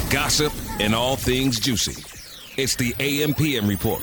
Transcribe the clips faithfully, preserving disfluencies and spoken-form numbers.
gossip, and all things juicy. It's the A M P M Report.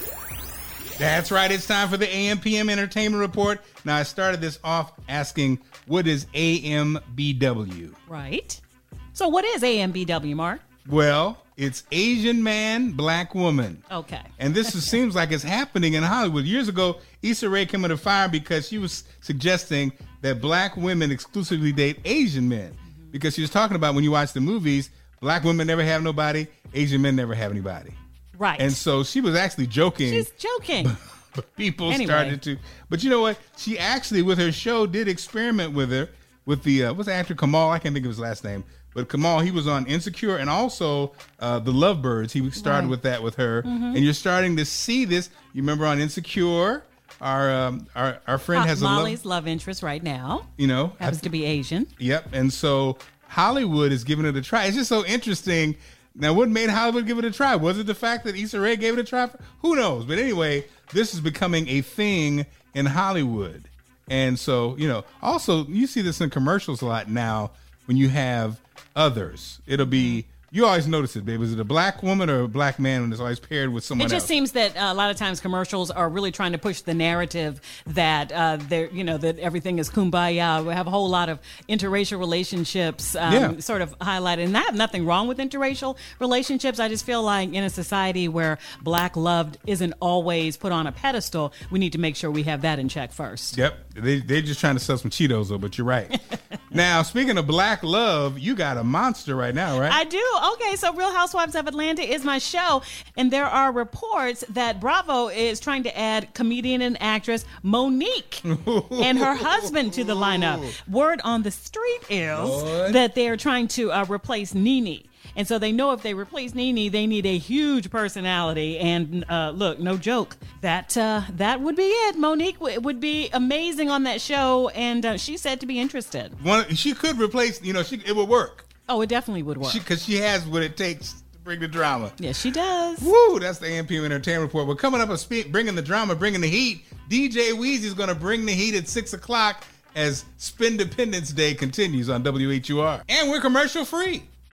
That's right. It's time for the A M P M Entertainment Report. Now, I started this off asking, what is A M B W? Right. So what is A M B W, Mark? Well, it's Asian man, black woman. Okay. And this is, seems like it's happening in Hollywood. Years ago, Issa Rae came under fire because she was suggesting that black women exclusively date Asian men. Mm-hmm. Because she was talking about when you watch the movies, black women never have nobody, Asian men never have anybody. Right. And so she was actually joking. She's joking. But people anyway. started to. But you know what? She actually, with her show, did experiment with her, with the, uh, what's the actor, Kamal? I can't think of his last name. But Kamal, he was on Insecure and also uh, The Lovebirds. He started right. with that with her. Mm-hmm. And you're starting to see this. You remember on Insecure, our um, our, our friend Pop has Molly's a love, love interest right now. You know. Happens to be Asian. Yep. And so Hollywood is giving it a try. It's just so interesting. Now, what made Hollywood give it a try? Was it the fact that Issa Rae gave it a try? Who knows? But anyway, this is becoming a thing in Hollywood. And so, you know, also, you see this in commercials a lot now when you have others. It'll be, you always notice it, babe. Is it a black woman or a black man when it's always paired with someone else? It just else? seems that uh, a lot of times commercials are really trying to push the narrative that uh, they're, you know, that everything is kumbaya. We have a whole lot of interracial relationships um, Yeah. sort of highlighted. And I have nothing wrong with interracial relationships. I just feel like in a society where black love isn't always put on a pedestal, we need to make sure we have that in check first. Yep. They, they're just trying to sell some Cheetos, though, but you're right. Now, speaking of black love, you got a monster right now, right? I do. Okay, so Real Housewives of Atlanta is my show, and there are reports that Bravo is trying to add comedian and actress Monique and her husband to the lineup. Word on the street is Lord. that they are trying to uh, replace Nene. And so they know if they replace Nene, they need a huge personality. And uh, look, no joke, that uh, that would be it. Monique w- would be amazing on that show, and uh, she's said to be interested. One, she could replace, you know, she it would work. Oh, it definitely would work. Because she, she has what it takes to bring the drama. Yes, she does. Woo, that's the A M P M Entertainment Report. We're coming up and speak, bringing the drama, bringing the heat. D J Weezy's going to bring the heat at six o'clock as Spindependence Day continues on W H U R. And we're commercial free.